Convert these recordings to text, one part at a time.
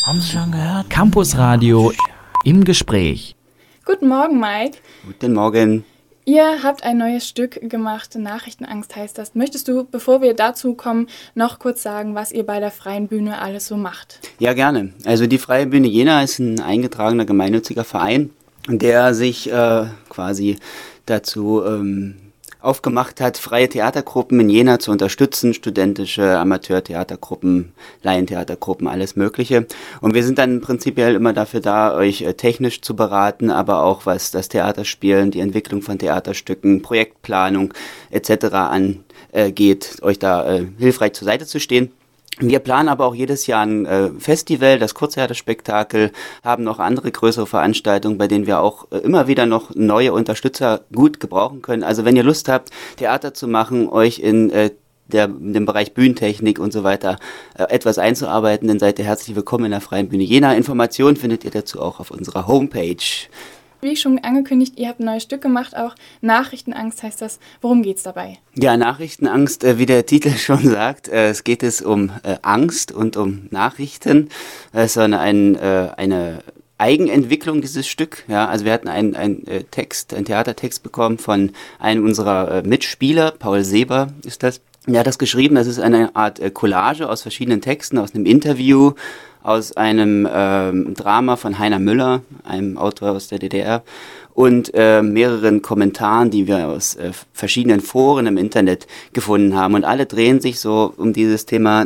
Haben Sie schon gehört? Campusradio im Gespräch. Guten Morgen, Mike. Guten Morgen. Ihr habt ein neues Stück gemacht, Nachrichtenangst heißt das. Möchtest du, bevor wir dazu kommen, noch kurz sagen, was ihr bei der Freien Bühne alles so macht? Ja, gerne. Also die Freie Bühne Jena ist ein eingetragener gemeinnütziger Verein, der sich quasi dazu aufgemacht hat, freie Theatergruppen in Jena zu unterstützen, studentische Amateurtheatergruppen, Laientheatergruppen, alles Mögliche. Und wir sind dann prinzipiell immer dafür da, euch technisch zu beraten, aber auch was das Theaterspielen, die Entwicklung von Theaterstücken, Projektplanung etc. angeht, euch da hilfreich zur Seite zu stehen. Wir planen aber auch jedes Jahr ein Festival, das Kurztheaterspektakel, haben noch andere größere Veranstaltungen, bei denen wir auch immer wieder noch neue Unterstützer gut gebrauchen können. Also wenn ihr Lust habt, Theater zu machen, euch in dem Bereich Bühnentechnik und so weiter etwas einzuarbeiten, dann seid ihr herzlich willkommen in der Freien Bühne Jena. Informationen findet ihr dazu auch auf unserer Homepage. Wie schon angekündigt, ihr habt ein neues Stück gemacht, auch Nachrichtenangst heißt das. Worum geht's dabei? Ja, Nachrichtenangst, wie der Titel schon sagt, es geht um Angst und um Nachrichten. Es ist eine Eigenentwicklung, dieses Stück. Ja, also wir hatten einen Theatertext bekommen von einem unserer Mitspieler, Paul Seber ist das. Er hat das geschrieben, das ist eine Art Collage aus verschiedenen Texten, aus einem Interview, aus einem Drama von Heiner Müller, einem Autor aus der DDR, und mehreren Kommentaren, die wir aus verschiedenen Foren im Internet gefunden haben. Und alle drehen sich so um dieses Thema,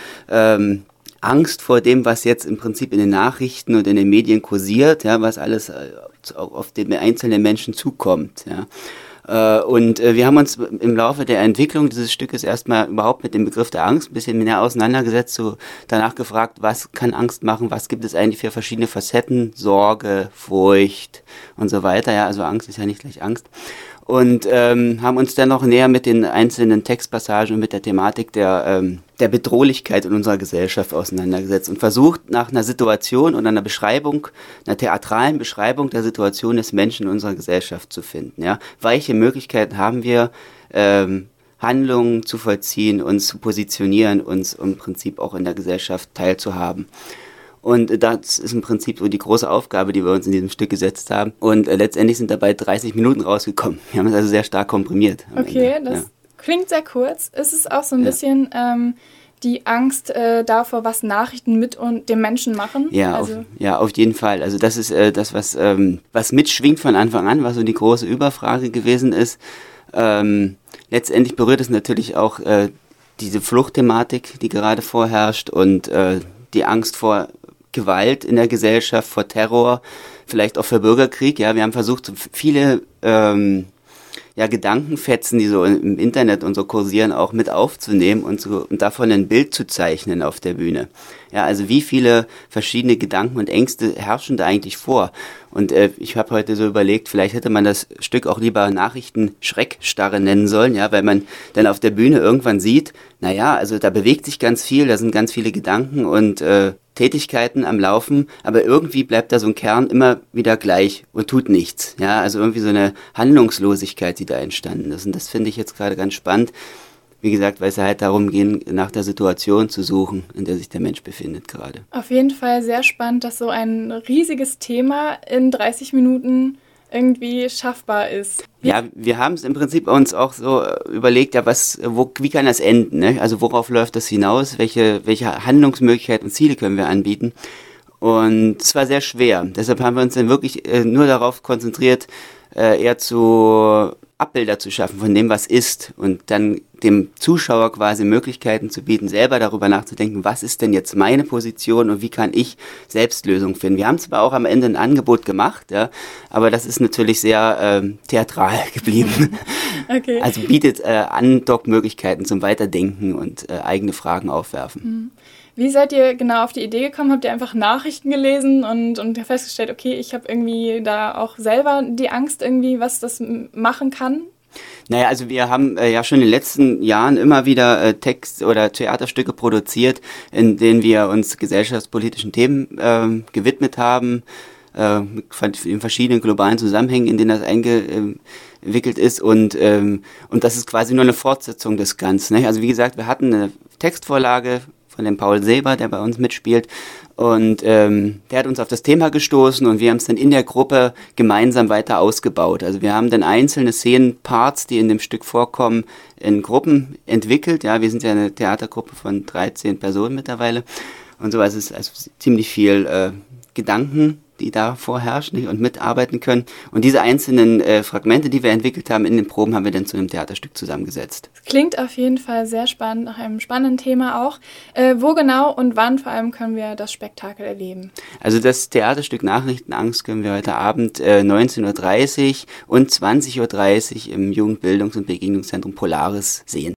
Angst vor dem, was jetzt im Prinzip in den Nachrichten und in den Medien kursiert, ja, was alles auf den einzelnen Menschen zukommt, ja. Und wir haben uns im Laufe der Entwicklung dieses Stückes erstmal überhaupt mit dem Begriff der Angst ein bisschen näher auseinandergesetzt, so danach gefragt, was kann Angst machen, was gibt es eigentlich für verschiedene Facetten, Sorge, Furcht und so weiter. Ja, also Angst ist ja nicht gleich Angst. Und haben uns dann noch näher mit den einzelnen Textpassagen und mit der Thematik der Bedrohlichkeit in unserer Gesellschaft auseinandergesetzt und versucht, nach einer Situation und einer Beschreibung, einer theatralen Beschreibung der Situation des Menschen in unserer Gesellschaft zu finden. Ja? Welche Möglichkeiten haben wir, Handlungen zu vollziehen, uns zu positionieren, uns im Prinzip auch in der Gesellschaft teilzuhaben. Und das ist im Prinzip so die große Aufgabe, die wir uns in diesem Stück gesetzt haben. Und letztendlich sind dabei 30 Minuten rausgekommen. Wir haben es also sehr stark komprimiert. Okay, das klingt sehr kurz. Ist es auch so ein bisschen die Angst davor, was Nachrichten mit und dem Menschen machen? Ja, auf jeden Fall. Also das ist das, was mitschwingt von Anfang an, was so die große Überfrage gewesen ist. Letztendlich berührt es natürlich auch diese Fluchtthematik, die gerade vorherrscht, und die Angst vor Gewalt in der Gesellschaft, vor Terror, vielleicht auch vor Bürgerkrieg. Ja, wir haben versucht, so viele Gedankenfetzen, die so im Internet und so kursieren, auch mit aufzunehmen und davon ein Bild zu zeichnen auf der Bühne. Ja, also wie viele verschiedene Gedanken und Ängste herrschen da eigentlich vor? Und ich habe heute so überlegt, vielleicht hätte man das Stück auch lieber Nachrichten-Schreckstarre nennen sollen, ja, weil man dann auf der Bühne irgendwann sieht, also da bewegt sich ganz viel, da sind ganz viele Gedanken und Tätigkeiten am Laufen, aber irgendwie bleibt da so ein Kern immer wieder gleich und tut nichts. Ja, also irgendwie so eine Handlungslosigkeit, die da entstanden ist. Und das finde ich jetzt gerade ganz spannend. Wie gesagt, weil es halt darum geht, nach der Situation zu suchen, in der sich der Mensch befindet gerade. Auf jeden Fall sehr spannend, dass so ein riesiges Thema in 30 Minuten irgendwie schaffbar ist. Ja, wir haben es im Prinzip uns auch so überlegt, ja, wie kann das enden? Ne? Also worauf läuft das hinaus? Welche Handlungsmöglichkeiten und Ziele können wir anbieten? Und es war sehr schwer. Deshalb haben wir uns dann wirklich nur darauf konzentriert, eher zu Abbilder zu schaffen von dem, was ist, und dann dem Zuschauer quasi Möglichkeiten zu bieten, selber darüber nachzudenken, was ist denn jetzt meine Position und wie kann ich selbst Lösungen finden. Wir haben zwar auch am Ende ein Angebot gemacht, ja, aber das ist natürlich sehr theatral geblieben. Okay. Also bietet Andockmöglichkeiten zum Weiterdenken und eigene Fragen aufwerfen. Wie seid ihr genau auf die Idee gekommen? Habt ihr einfach Nachrichten gelesen und festgestellt, okay, ich habe irgendwie da auch selber die Angst irgendwie, was das machen kann? Naja, also wir haben ja schon in den letzten Jahren immer wieder Text- oder Theaterstücke produziert, in denen wir uns gesellschaftspolitischen Themen gewidmet haben, in verschiedenen globalen Zusammenhängen, in denen das eingewickelt ist, und das ist quasi nur eine Fortsetzung des Ganzen. Ne? Also wie gesagt, wir hatten eine Textvorlage von dem Paul Seber, der bei uns mitspielt. Und der hat uns auf das Thema gestoßen und wir haben es dann in der Gruppe gemeinsam weiter ausgebaut. Also wir haben dann einzelne Szenenparts, die in dem Stück vorkommen, in Gruppen entwickelt. Ja, wir sind ja eine Theatergruppe von 13 Personen mittlerweile. Und so, also es ist also ziemlich viel Gedanken, die da vorherrschen und mitarbeiten können. Und diese einzelnen Fragmente, die wir entwickelt haben in den Proben, haben wir dann zu einem Theaterstück zusammengesetzt. Klingt auf jeden Fall sehr spannend, nach einem spannenden Thema auch. Wo genau und wann vor allem können wir das Spektakel erleben? Also das Theaterstück Nachrichtenangst können wir heute Abend 19.30 Uhr und 20.30 Uhr im Jugendbildungs- und Begegnungszentrum Polaris sehen.